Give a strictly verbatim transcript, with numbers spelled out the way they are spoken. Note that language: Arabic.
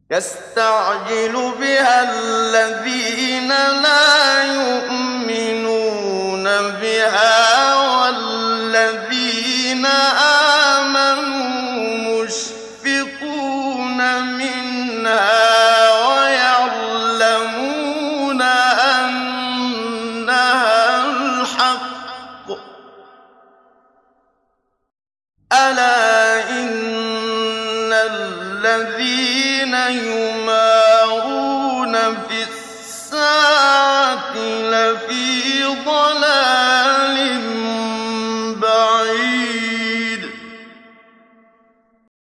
يستعجل بها الذين لا يؤمنون بها والذين آمنوا مشفقون منها ويعلمون أنها الحق. ألا إن الذين يمارون